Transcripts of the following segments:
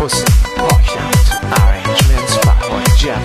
حسین پاکنمت ارنجمنت فرهاد جم.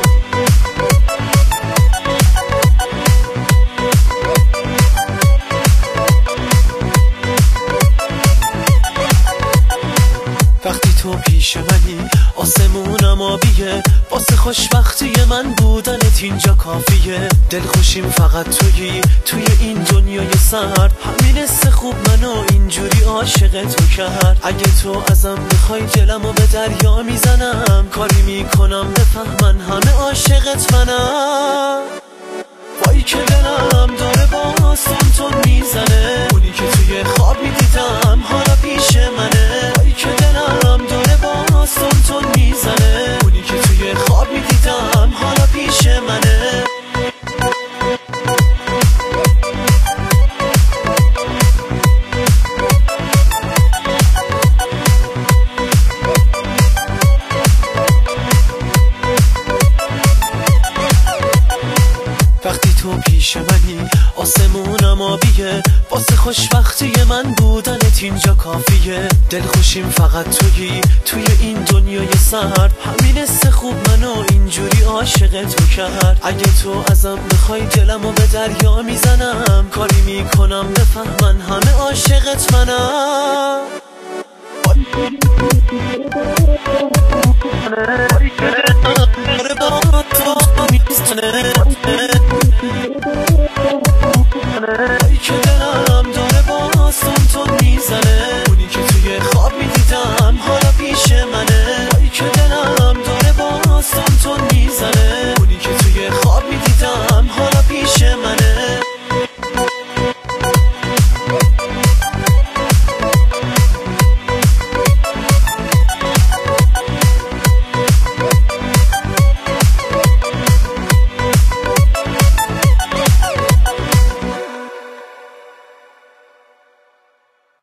وقتی تو پیش منی آسمونم آبیه، واسه خوشبختی من بودنت اینجا کافیه. دلخوشیم فقط توی این دنیای سرد، همین حس خوب منو اینجوری عاشق تو کرد. اگه تو ازم بخوای دلمو به دریا میزنم، کاری میکنم بفهمن همه عاشقت منم. وای که دلم داره با سنتون میزنه، اونی که توی خواب میدیدم حالا پیش منه. وای که دلم داره با سنتون میزنه، اونی که توی خواب میدیدم حالا پیش منه. وقتی تو پیش منی آسمونم آبیه، واسه خوشبختی من بودنت اینجا کافیه. دلخوشیم فقط توی این دنیای سرد، همین حس خوب منو اینجوری عاشق تو کرد. اگه تو ازم بخوای دلمو به دریا میزنم، کاری میکنم بفهمن همه عاشقت منم. ای که دلم